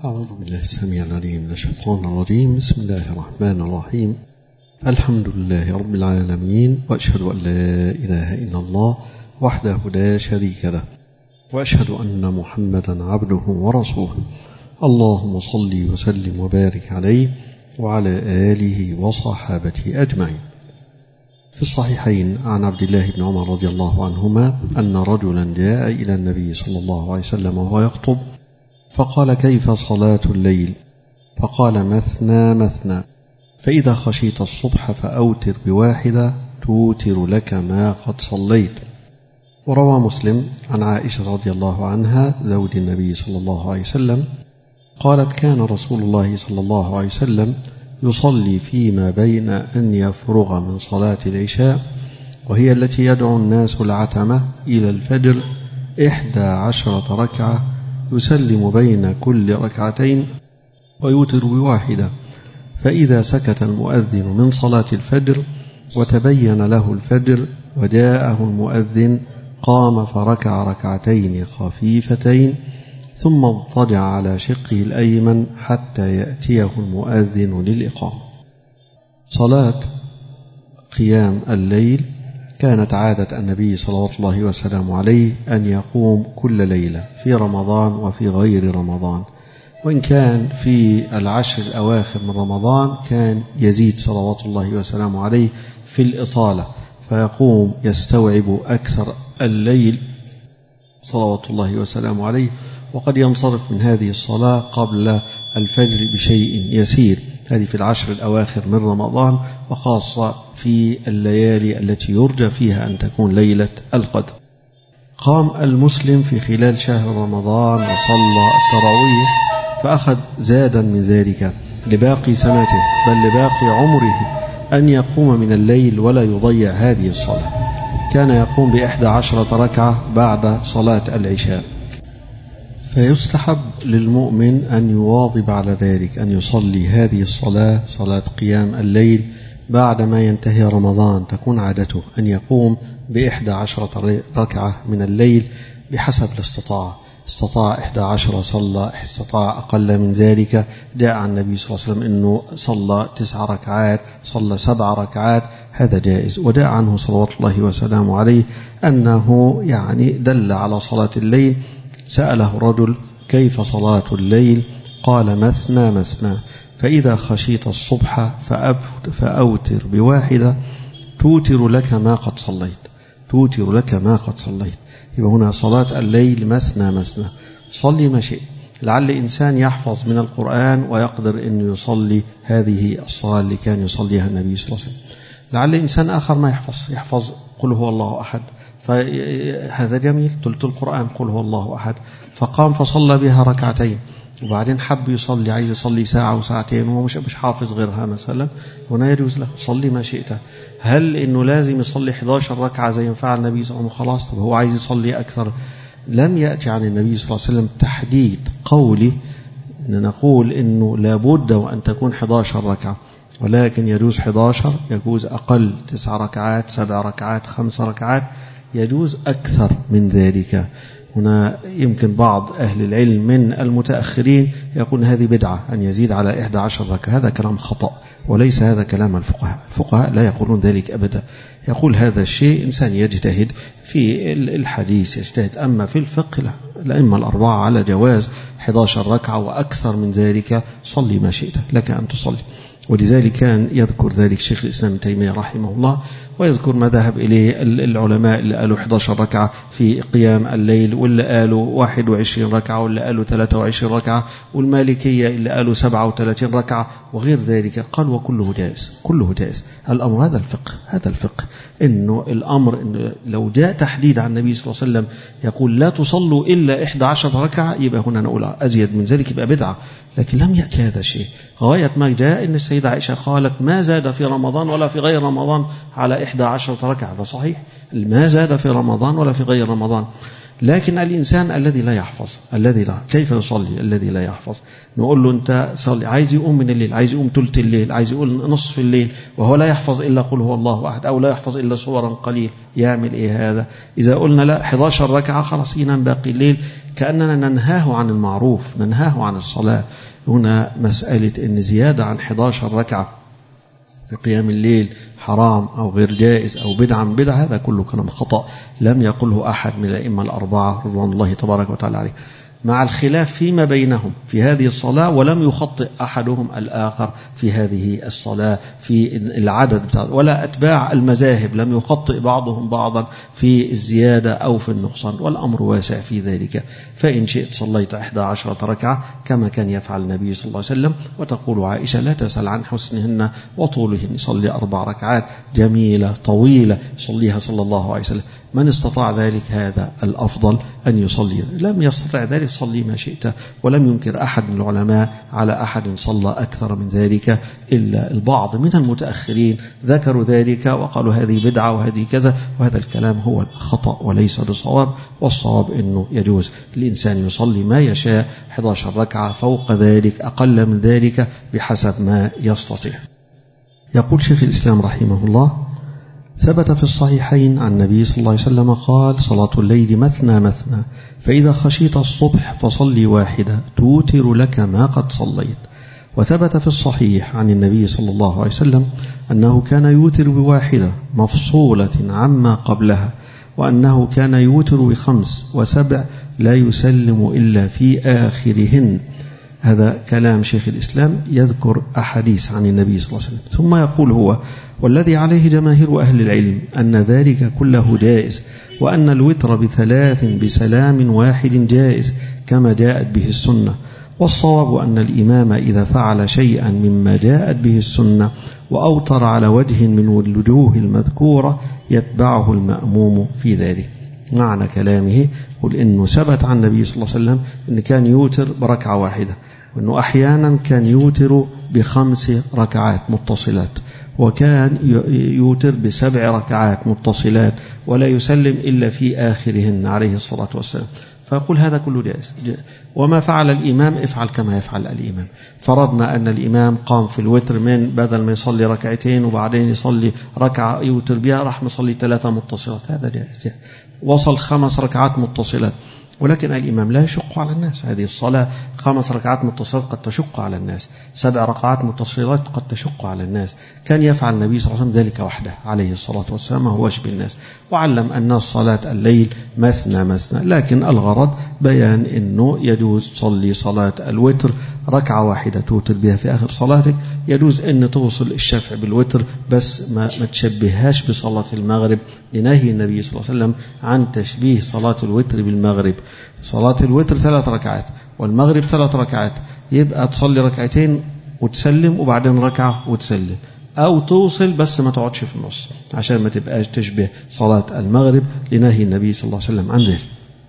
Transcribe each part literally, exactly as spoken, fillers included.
أعوذ بالله السميع العليم من الشيطان الرجيم. بسم الله الرحمن الرحيم. الحمد لله رب العالمين، وأشهد أن لا إله إلا الله وحده لا شريك له، وأشهد أن محمدا عبده ورسوله. اللهم صل وسلم وبارك عليه وعلى آله وصحابته أجمعين. في الصحيحين عن عبد الله بن عمر رضي الله عنهما أن رجلا جاء إلى النبي صلى الله عليه وسلم وهو يخطب فقال: كيف صلاة الليل؟ فقال: مثنى مثنى، فإذا خشيت الصبح فأوتر بواحدة توتر لك ما قد صليت. وروى مسلم عن عائشة رضي الله عنها زوج النبي صلى الله عليه وسلم قالت: كان رسول الله صلى الله عليه وسلم يصلي فيما بين أن يفرغ من صلاة العشاء، وهي التي يدعو الناس العتمة، إلى الفجر، إحدى عشرة ركعة، يسلم بين كل ركعتين ويوتر بواحدة. فإذا سكت المؤذن من صلاة الفجر وتبين له الفجر وجاءه المؤذن قام فركع ركعتين خفيفتين، ثم اضطجع على شقه الأيمن حتى يأتيه المؤذن للإقامة. صلاة قيام الليل كانت عادة النبي صلى الله وسلم عليه أن يقوم كل ليلة في رمضان وفي غير رمضان، وإن كان في العشر الأواخر من رمضان كان يزيد صلوات الله وسلامه عليه في الإطالة، فيقوم يستوعب أكثر الليل صلوات الله وسلامه عليه، وقد ينصرف من هذه الصلاة قبل الفجر بشيء يسير. هذه في العشر الأواخر من رمضان، وخاصة في الليالي التي يرجى فيها أن تكون ليلة القدر. قام المسلم في خلال شهر رمضان وصلى التراويح، فأخذ زادا من ذلك لباقي سنته بل لباقي عمره أن يقوم من الليل ولا يضيع هذه الصلاة. كان يقوم بإحدى عشرة ركعة بعد صلاة العشاء. فيستحب للمؤمن أن يواظب على ذلك، أن يصلي هذه الصلاة، صلاة قيام الليل، بعد ما ينتهي رمضان تكون عادته أن يقوم بإحدى عشرة ركعة من الليل بحسب الاستطاعة. استطاع إحدى عشرة صلى، استطاع أقل من ذلك. جاء عن النبي صلى الله عليه وسلم أنه صلى تسع ركعات، صلى سبع ركعات، هذا جائز. وجاء عنه صلوات الله وسلامه عليه أنه يعني دل على صلاة الليل. سأله رجل: كيف صلاة الليل؟ قال: مثنى مثنى، فإذا خشيت الصبح فأوتر بواحدة توتر لك ما قد صليت. توتر لك ما قد صليت. يبقى هنا صلاة الليل مثنى مثنى، صلي ما شئ. لعل إنسان يحفظ من القرآن ويقدر أن يصلي هذه الصلاة اللي كان يصليها النبي صلى الله عليه وسلم. لعل إنسان آخر ما يحفظ، يحفظ قل هو الله أحد، فهذا جميل. تلت القرآن قل هو الله أحد، فقام فصلى بها ركعتين، وبعدين حب يصلي، عايز يصلي ساعة وساعتين وهو مش مش حافظ غيرها مثلا، هنا يجوز له صلي ما شئت. هل إنه لازم يصلي إحدى عشرة ركعة زي ما فعل النبي صلى الله عليه وسلم؟ خلاص، طب هو عايز يصلي أكثر. لم يأتي عن النبي صلى الله عليه وسلم تحديد قولي إن نقول إنه لابد وأن تكون إحدى عشرة ركعة، ولكن يجوز إحدى عشرة، يجوز أقل، تسع ركعات، سبع ركعات، خمس ركعات، يجوز أكثر من ذلك. هنا يمكن بعض أهل العلم من المتأخرين يقول هذه بدعة أن يزيد على إحدى عشرة ركعة. هذا كلام خطأ، وليس هذا كلام الفقهاء. الفقهاء لا يقولون ذلك أبدا. يقول هذا الشيء إنسان يجتهد في الحديث، يجتهد. أما في الفقه لا، الأئمة الأربعة على جواز إحدى عشرة ركعة وأكثر من ذلك. صلي ما شئت، لك أن تصلي. ولذلك كان يذكر ذلك شيخ الإسلام ابن تيمية رحمه الله، ويذكر ما ذهب إليه العلماء اللي قالوا إحدى عشرة ركعة في قيام الليل، واللي قالوا واحد وعشرين ركعة، واللي قالوا ثلاثة وعشرين ركعة، والمالكية اللي قالوا سبعة وثلاثين ركعة، وغير ذلك. قال وكله جائز، كله جائز. الأمر هذا الفقه، هذا الفقه إنه الأمر إنه لو جاء تحديد عن النبي صلى الله عليه وسلم يقول لا تصلوا إلا إحدى عشرة ركعة، يبقى هنا نقول أزيد من ذلك يبقى بدعة. لكن لم يأتي هذا الشيء. غاية ما جاء إن السيدة عائشة قالت ما زاد في رمضان ولا في غير رمضان على إحدى عشرة ركعة. هذا صحيح، ما زاد في رمضان ولا في غير رمضان. لكن الإنسان الذي لا يحفظ، الذي لا كيف يصلي الذي لا يحفظ؟ نقول له أنت صلي، عايز يقوم من الليل، عايز يقوم ثلث الليل، عايز يقول نصف الليل، وهو لا يحفظ إلا قل هو الله أحد، أو لا يحفظ إلا سورا قليل، يعمل إيه هذا؟ إذا قلنا لا إحدى عشرة ركعة خلاص ينام باقي الليل، كأننا ننهاه عن المعروف، ننهاه عن الصلاة. هنا مسألة إن زيادة عن إحدى عشرة ركعة في قيام الليل حرام أو غير جائز أو بدعة من بدعة، هذا كله كلام خطأ لم يقله أحد من الأئمة الأربعة رضوان الله تبارك وتعالى عليه، مع الخلاف فيما بينهم في هذه الصلاة، ولم يخطئ أحدهم الآخر في هذه الصلاة في العدد بتاع، ولا أتباع المذاهب لم يخطئ بعضهم بعضا في الزيادة أو في النقصان، والأمر واسع في ذلك. فإن شئت صليت إحدى عشرة ركعة كما كان يفعل النبي صلى الله عليه وسلم. وتقول عائشة لا تسأل عن حسنهن وطولهن، يصلي أربع ركعات جميلة طويلة يصليها صلى الله عليه وسلم. من استطاع ذلك هذا الأفضل أن يصلي، لم يستطع ذلك صلي ما شئت. ولم ينكر أحد من العلماء على أحد صلى أكثر من ذلك، إلا البعض من المتأخرين ذكروا ذلك وقالوا هذه بدعة وهذه كذا، وهذا الكلام هو الخطأ وليس بصواب. والصواب أنه يجوز الإنسان يصلي ما يشاء، إحدى عشرة ركعة، فوق ذلك أقل من ذلك بحسب ما يستطيع. يقول شيخ الإسلام رحمه الله: ثبت في الصحيحين عن النبي صلى الله عليه وسلم قال: صلاة الليل مثنى مثنى، فإذا خشيت الصبح فصلي واحدة توتر لك ما قد صليت. وثبت في الصحيح عن النبي صلى الله عليه وسلم أنه كان يوتر بواحدة مفصولة عما قبلها، وأنه كان يوتر بخمس وسبع لا يسلم إلا في آخرهن. هذا كلام شيخ الإسلام يذكر أحاديث عن النبي صلى الله عليه وسلم، ثم يقول هو: والذي عليه جماهير أهل العلم أن ذلك كله جائز، وأن الوتر بثلاث بسلام واحد جائز كما جاءت به السنة. والصواب أن الإمام إذا فعل شيئا مما جاءت به السنة وأوتر على وجه من الوجوه المذكورة يتبعه المأموم في ذلك. معنى كلامه قل إنه ثبت عن النبي صلى الله عليه وسلم أن كان يوتر بركعة واحدة، وأنه أحيانا كان يوتر بخمس ركعات متصلات، وكان يوتر بسبع ركعات متصلات ولا يسلم إلا في آخرهن عليه الصلاة والسلام. فيقول هذا كله جائز. وما فعل الإمام افعل كما يفعل الإمام. فرضنا أن الإمام قام في الوتر من بدل ما يصلي ركعتين وبعدين يصلي ركعة يوتر بها، راح يصلي ثلاثة متصلات، هذا جائز. وصل خمس ركعات متصلات، ولكن الإمام لا يشق على الناس. هذه الصلاة خمس ركعات متصلات قد تشق على الناس، سبع ركعات متصلات قد تشق على الناس. كان يفعل النبي صلى الله عليه وسلم ذلك وحده عليه الصلاة والسلام، ما هوش بالناس، وعلم الناس صلاة الليل مثنى مثنى. لكن الغرض بيان أنه يجوز تصلي صلاة الوتر ركعة واحدة توتر بها في آخر صلاتك. يجوز أن توصل الشفع بالوتر، بس ما, ما تشبههاش بصلاة المغرب، لنهي النبي صلى الله عليه وسلم عن تشبيه صلاة الوتر بالمغرب. صلاة الوتر ثلاث ركعات والمغرب ثلاث ركعات، يبقى تصلي ركعتين وتسلم وبعدين ركعة وتسلم، أو توصل بس ما تقعدش في النص عشان ما تبقاش تشبه صلاة المغرب، لنهي النبي صلى الله عليه وسلم عن ذلك.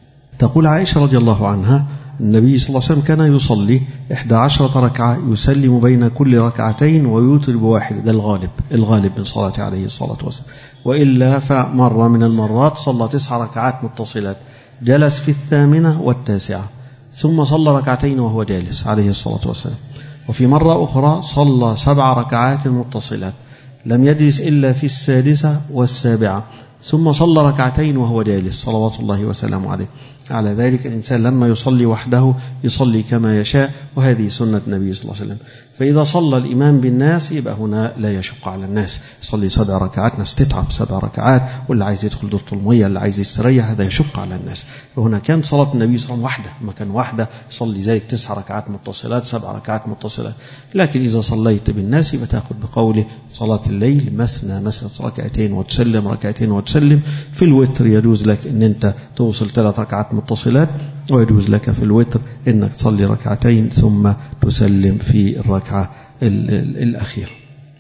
تقول عائشة رضي الله عنها: النبي صلى الله عليه وسلم كان يصلي إحدى عشرة ركعة يسلم بين كل ركعتين ويوتر بواحد، ده الغالب الغالب من صلاته عليه الصلاة والسلام. وإلا فمرة من المرات صلى تسع ركعات متصلات، جلس في الثامنة والتاسعة ثم صلى ركعتين وهو جالس عليه الصلاة والسلام. وفي مرة أخرى صلى سبع ركعات متصلات، لم يجلس إلا في السادسة والسابعة، ثم صلى ركعتين وهو جالس صلوات الله وسلامه عليه. على ذلك الإنسان لما يصلي وحده يصلي كما يشاء، وهذه سنة النبي صلى الله عليه وسلم. فإذا صلى الإمام بالناس يبقى هنا لا يشق على الناس، يصلي سبع ركعات، ناس تتعب سبع ركعات، واللي عايز يدخل دورة المية اللي عايز يستريح هذا يشق على الناس. وهنا كان صلاة النبي صلى الله عليه وسلم وحده، ما كان وحده يصلي ذلك تسع ركعات متصلات سبع ركعات متصلات. لكن إذا صليت بالناس يبقى تأخذ بقوله صلاة الليل مثنى مثنى، ركعتين وتسلم ركعتين وتسلم. في الوتر يجوز لك أن أنت توصل ثلاث ركعات متصلات، ويجوز لك في الوتر أنك تصلي ركعتين ثم تسلم في الركعة الأخيرة.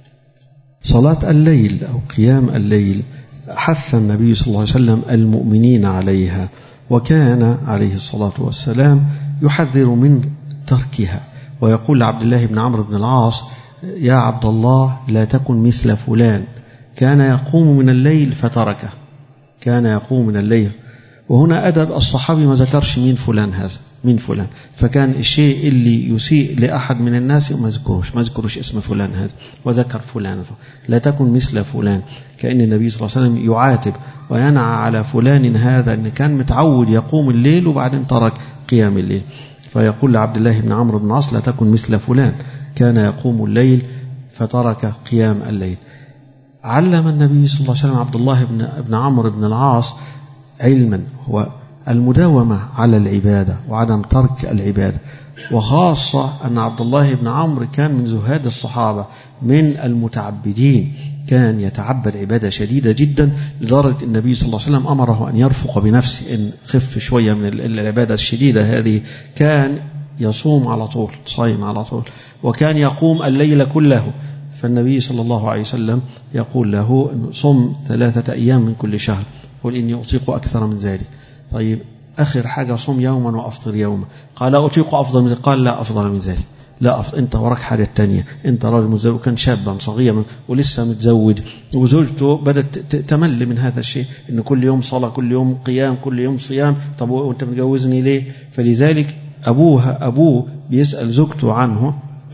صلاة الليل أو قيام الليل حث النبي صلى الله عليه وسلم المؤمنين عليها، وكان عليه الصلاة والسلام يحذر من تركها، ويقول لعبد الله بن عمرو بن العاص: يا عبد الله لا تكن مثل فلان كان يقوم من الليل فتركه، كان يقوم من الليل وهنا أدب الصحابي ما ذكرش مين فلان هذا مين فلان، فكان الشيء اللي يسيء لأحد من الناس ما ذكروش ما ذكروش اسم فلان هذا وذكر فلان. لا تكن مثل فلان، كأن النبي صلى الله عليه وسلم يعاتب وينعى على فلان هذا أن كان متعود يقوم الليل وبعدين ترك قيام الليل. فيقول لعبد الله بن عمرو بن العاص لا تكن مثل فلان كان يقوم الليل فترك قيام الليل. علم النبي صلى الله عليه وسلم عبد الله بن, بن عمرو بن العاص علما هو المداومة على العبادة وعدم ترك العبادة، وخاصة أن عبد الله بن عمرو كان من زهاد الصحابة من المتعبدين، كان يتعبد عبادة شديدة جدا لدرجة النبي صلى الله عليه وسلم أمره أن يرفق بنفسه إن خف شوية من العبادة الشديدة هذه. كان يصوم على طول صايم على طول، وكان يقوم الليل كله. فالنبي صلى الله عليه وسلم يقول له صم ثلاثة أيام من كل شهر، قل إني أطيق أكثر من ذلك. طيب آخر حاجة صم يوما وأفطر يوما. قال أطيق أفضل من ذلك. قال لا أفضل من ذلك، لا أفضل. أنت وراك حاجة تانية، أنت راجل متزوج، كان شابا صغيرا ولسه متزوج وزوجته بدأت تمل من هذا الشيء، إن كل يوم صلاة كل يوم قيام كل يوم صيام. طب وأنت متجوزني ليه؟ فلذلك أبوها أبوه بيسأل زوجته عنه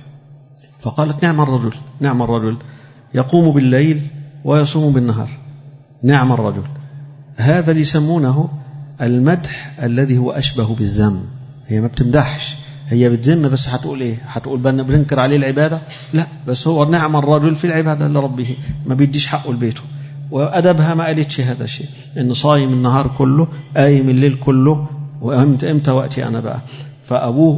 فقالت نعم الرجل نعم الرجل يقوم بالليل ويصوم بالنهار، نعم الرجل. هذا اللي يسمونه المدح الذي هو أشبه بالذم. هي ما بتمدحش، هي بتذم بس. هتقول إيه؟ هتقول بننكر عليه العبادة؟ لا، بس هو نعم الرجل في العبادة لربه، ما بيديش حقه لبيته. وأدبها ما قالتش هذا الشيء، إن صايم النهار كله قايم الليل كله، وإمتى إمتى وقتي أنا بقى. فأبوه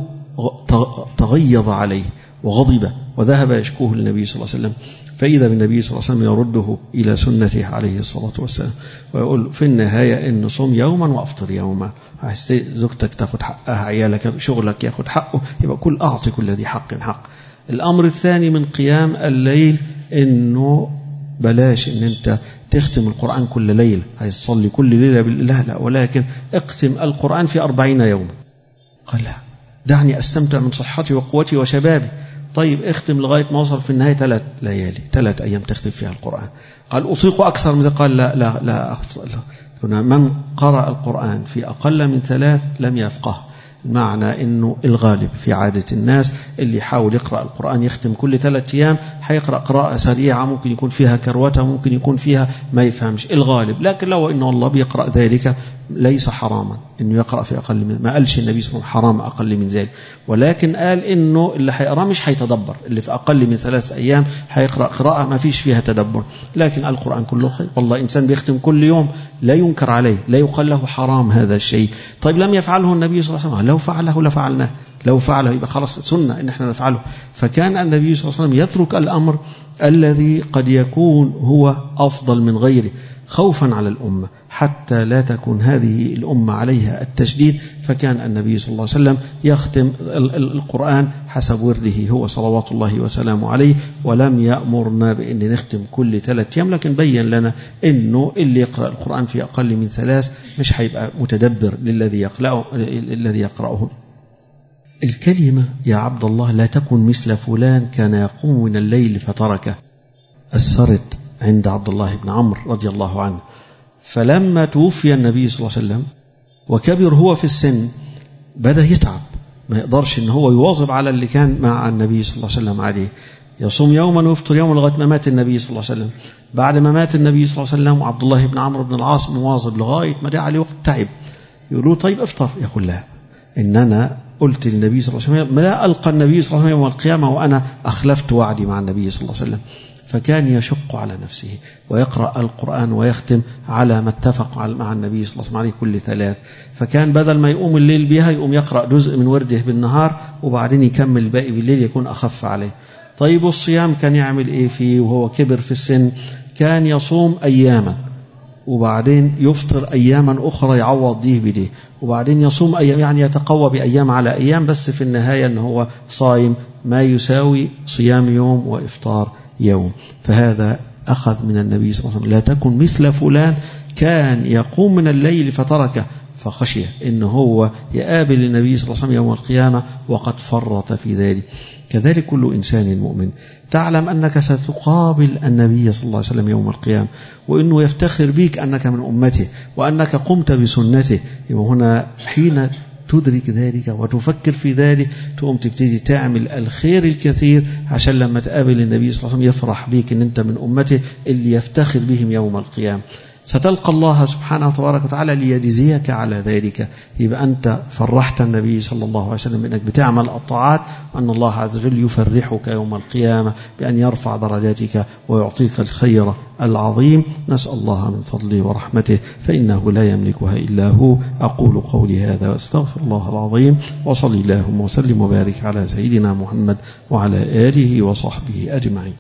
تغيظ عليه وغضب وذهب يشكوه للنبي صلى الله عليه وسلم، فإذا بالنبي صلى الله عليه وسلم يرده إلى سنته عليه الصلاة والسلام ويقول في النهاية إن صوم يوما وأفطر يوما. زوجتك تاخد حقها، عيالك شغلك ياخد حقه، يبقى كل أعطي كل ذي حق حق. الأمر الثاني من قيام الليل إنه بلاش إن أنت تختم القرآن كل ليلة، هيصلي كل ليلة بالله، لا، ولكن اختم القرآن في أربعين يوما. قال لا، دعني أستمتع من صحتي وقوتي وشبابي. طيب اختم لغاية ما وصل في النهاية ثلاث ليالي ثلاث أيام تختم فيها القرآن. قال أطيق أكثر من ذلك. قال لا لا لا أفضل. من قرأ القرآن في أقل من ثلاث لم يفقه. معنى إنه الغالب في عادة الناس اللي يحاول يقرأ القرآن يختم كل ثلاثة أيام هيقرأ قراءة سريعة، ممكن يكون فيها كروته، ممكن يكون فيها ما يفهمش الغالب. لكن لو إنه الله بيقرأ ذلك ليس حراما إنه يقرأ في أقل من، ما قالش النبي صلى الله عليه وسلم حرام أقل من ذلك، ولكن قال إنه اللي هيقرأ مش هيتدبر، اللي في أقل من ثلاث أيام هيقرأ قراءة ما فيش فيها تدبر. لكن القرآن كله خير، والله إنسان بيختم كل يوم لا ينكر عليه، لا يقال له حرام هذا الشيء. طيب لم يفعله النبي صلى الله عليه وسلم، لو فعله لفعلناه، لو فعله يبقى خلاص سنة إن احنا نفعله. فكان النبي صلى الله عليه وسلم يترك الأمر الذي قد يكون هو أفضل من غيره خوفا على الأمة حتى لا تكون هذه الأمة عليها التشديد. فكان النبي صلى الله عليه وسلم يختم القرآن حسب ورده هو صلوات الله وسلامه عليه، ولم يأمرنا بأن نختم كل ثلاث أيام، لكن بين لنا أنه اللي يقرأ القرآن في أقل من ثلاث مش هيبقى متدبر للذي يقرأه الذي يقرأه. الكلمة يا عبد الله لا تكن مثل فلان كان يقوم من الليل فتركه أثرت عند عبد الله بن عمرو رضي الله عنه. فلما توفي النبي صلى الله عليه وسلم وكبر هو في السن بدأ يتعب، ما يقدرش إن هو يواظب على اللي كان مع النبي صلى الله عليه وسلم عليه، يصوم يوما ويفطر يوما لغاية ما مات النبي صلى الله عليه وسلم. بعد ما مات النبي صلى الله عليه وسلم وعبد الله بن عمرو بن العاص مواظب لغاية ما جاء عليه وقت تعب، يقولوا طيب افطر، يقول لا، إن أنا قلت للنبي صلى الله عليه وسلم لا ألقى النبي صلى الله عليه وسلم يوم القيامة وأنا أخلفت وعدي مع النبي صلى الله عليه وسلم. فكان يشق على نفسه ويقرأ القرآن ويختم على ما اتفق مع النبي صلى الله عليه وسلم عليه كل ثلاث. فكان بدل ما يقوم الليل بها يقوم يقرأ جزء من ورده بالنهار وبعدين يكمل الباقي بالليل يكون أخف عليه. طيب الصيام كان يعمل إيه فيه وهو كبر في السن؟ كان يصوم أياما وبعدين يفطر أياما أخرى يعوض ديه بديه، وبعدين يصوم أيام، يعني يتقوى بأيام على أيام، بس في النهاية أنه هو صايم ما يساوي صيام يوم وإفطار يوم. فهذا أخذ من النبي صلى الله عليه وسلم لا تكن مثل فلان كان يقوم من الليل فتركه، فخشي إنه هو يقابل النبي صلى الله عليه وسلم يوم القيامة وقد فرط في ذلك. كذلك كل إنسان مؤمن تعلم أنك ستقابل النبي صلى الله عليه وسلم يوم القيامة، وأنه يفتخر بك أنك من أمته وأنك قمت بسنته. وهنا حين تدرك ذلك وتفكر في ذلك تقوم تبتدي تعمل الخير الكثير عشان لما تقابل النبي صلى الله عليه وسلم يفرح بيك ان انت من امته اللي يفتخر بهم يوم القيامة. ستلقى الله سبحانه وتبارك وتعالى ليجزيك على ذلك. يبقى أنت فرحت النبي صلى الله عليه وسلم أنك بتعمل الطاعات، وأن الله عز وجل يفرحك يوم القيامة بأن يرفع درجاتك ويعطيك الخير العظيم. نسأل الله من فضله ورحمته فإنه لا يملكها إلا هو. أقول قولي هذا وأستغفر الله العظيم، وصلي اللهم وسلم وبارك على سيدنا محمد وعلى آله وصحبه أجمعين.